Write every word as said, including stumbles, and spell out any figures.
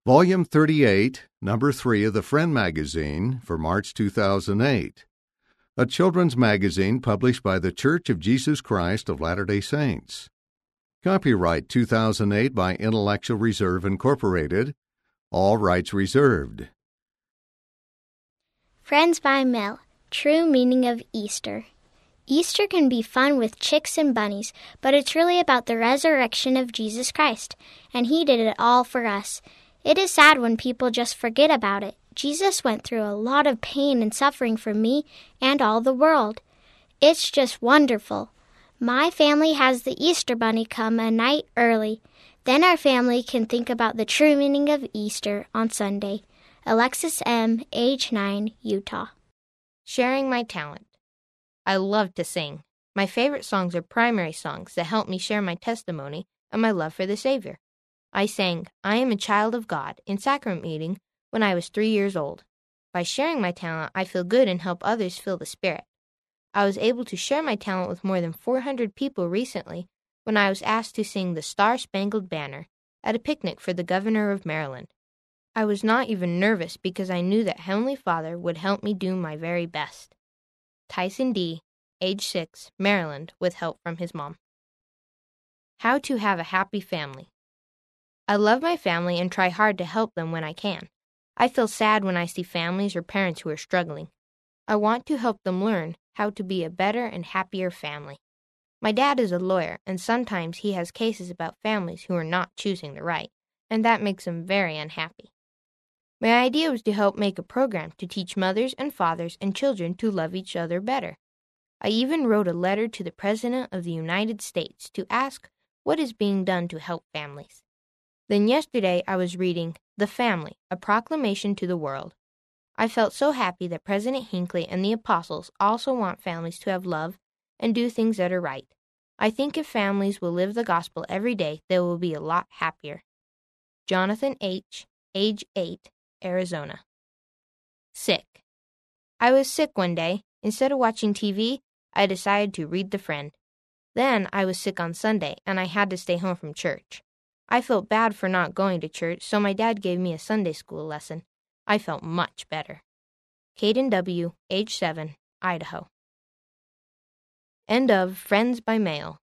Volume thirty-eight, Number three of the Friend magazine for March two thousand eight, a children's magazine published by The Church of Jesus Christ of Latter-day Saints. Copyright two thousand eight by Intellectual Reserve Incorporated. All rights reserved. Friends by Mail, True Meaning of Easter. Easter can be fun with chicks and bunnies, but it's really about the resurrection of Jesus Christ, and He did it all for us. It is sad when people just forget about it. Jesus went through a lot of pain and suffering for me and all the world. It's just wonderful. My family has the Easter Bunny come a night early. Then our family can think about the true meaning of Easter on Sunday. Alexis M., age nine, Utah. Sharing my talent. I love to sing. My favorite songs are primary songs that help me share my testimony and my love for the Savior. I sang, I Am a Child of God in sacrament meeting when I was three years old. By sharing my talent, I feel good and help others feel the Spirit. I was able to share my talent with more than four hundred people recently when I was asked to sing the Star-Spangled Banner at a picnic for the Governor of Maryland. I was not even nervous because I knew that Heavenly Father would help me do my very best. Tyson D., age six, Maryland, with help from his mom. How to have a happy family. I love my family and try hard to help them when I can. I feel sad when I see families or parents who are struggling. I want to help them learn how to be a better and happier family. My dad is a lawyer, and sometimes he has cases about families who are not choosing the right, and that makes him very unhappy. My idea was to help make a program to teach mothers and fathers and children to love each other better. I even wrote a letter to the President of the United States to ask what is being done to help families. Then yesterday I was reading The Family, a Proclamation to the World. I felt so happy that President Hinckley and the apostles also want families to have love and do things that are right. I think if families will live the gospel every day, they will be a lot happier. Jonathan H., age eight, Arizona. Sick. I was sick one day. Instead of watching T V, I decided to read The Friend. Then I was sick on Sunday, and I had to stay home from church. I felt bad for not going to church, so my dad gave me a Sunday school lesson. I felt much better. Caden W., age seven, Idaho. End of Friends by Mail.